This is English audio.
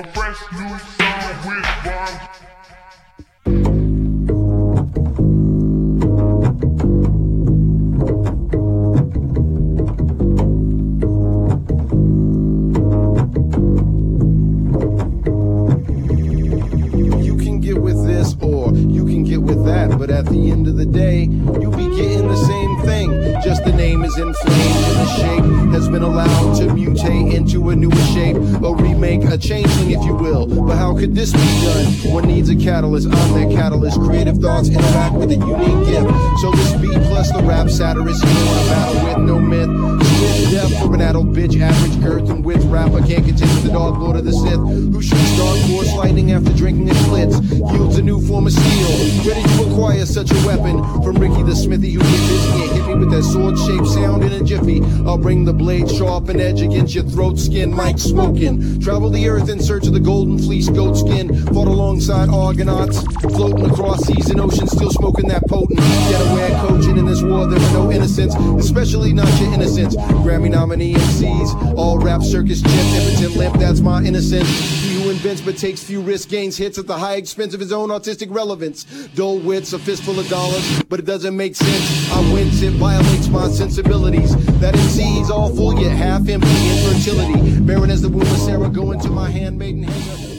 A fresh new sound with rhymes. You can get with this or you can get with that, but at the end of the day, you'll be getting the same thing. Just the name is inflamed and the shape has been allowed to mutate into a newer shape, a remake, a changeling if you will. But how could this be done? One needs a catalyst, I'm that catalyst. Creative thoughts interact with a unique gift. So this beat plus the rap satirist, you don't want to battle with no myth. Spit death for an adult bitch, average girth and width rapper can't contend with the dog lord of the Sith, who shoots dark force lightning after drinking a Schlitz, yields a new form of steel, ready to acquire such a weapon from Ricky the Smithy, who get busy and hit me with that sword-shaped sound in a jiffy. I'll bring the blade sharp and edge against your throat skin, mic smoking. Travel the earth in search of the golden fleece goat skin. Fought alongside Argonauts, floating across seas and oceans, still smoking that potent. Get aware, coaching in this war, there are no innocents, especially not your innocence. Grammy nominee MCs, all rap circus chimp, impotent limp, that's my innocence. He who invents but takes few risks, gains hits at the high expense of his own artistic relevance. Dull wits, a fistful of dollars, but it doesn't make sense. I wince, it violates my sensibilities. That MC's all full yet half empty, infertility. Barren as the womb of Sarah, go into my handmaiden hanger.